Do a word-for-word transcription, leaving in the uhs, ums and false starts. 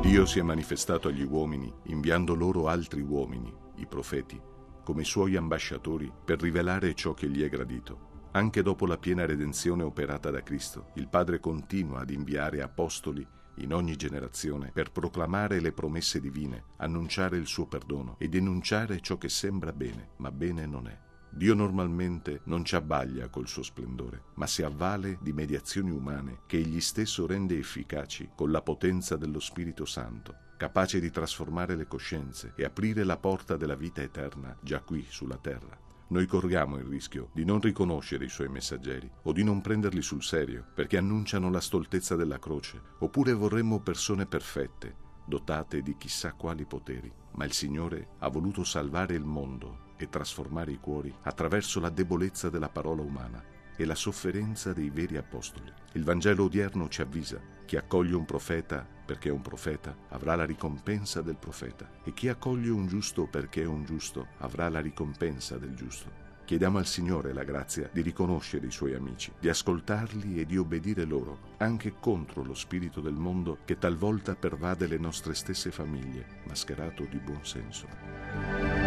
Dio si è manifestato agli uomini inviando loro altri uomini, i profeti, come suoi ambasciatori per rivelare ciò che gli è gradito. Anche dopo la piena redenzione operata da Cristo, il Padre continua ad inviare apostoli in ogni generazione per proclamare le promesse divine, annunciare il suo perdono e denunciare ciò che sembra bene, ma bene non è. Dio normalmente non ci abbaglia col suo splendore, ma si avvale di mediazioni umane che egli stesso rende efficaci con la potenza dello Spirito Santo, capace di trasformare le coscienze e aprire la porta della vita eterna già qui sulla terra. Noi corriamo il rischio di non riconoscere i suoi messaggeri o di non prenderli sul serio perché annunciano la stoltezza della croce, oppure vorremmo persone perfette, dotate di chissà quali poteri. Ma il Signore ha voluto salvare il mondo e trasformare i cuori attraverso la debolezza della parola umana e la sofferenza dei veri apostoli. Il Vangelo odierno ci avvisa: chi accoglie un profeta perché è un profeta avrà la ricompensa del profeta, e chi accoglie un giusto perché è un giusto avrà la ricompensa del giusto. Chiediamo al Signore la grazia di riconoscere i Suoi amici, di ascoltarli e di obbedire loro, anche contro lo spirito del mondo che talvolta pervade le nostre stesse famiglie, mascherato di buon senso.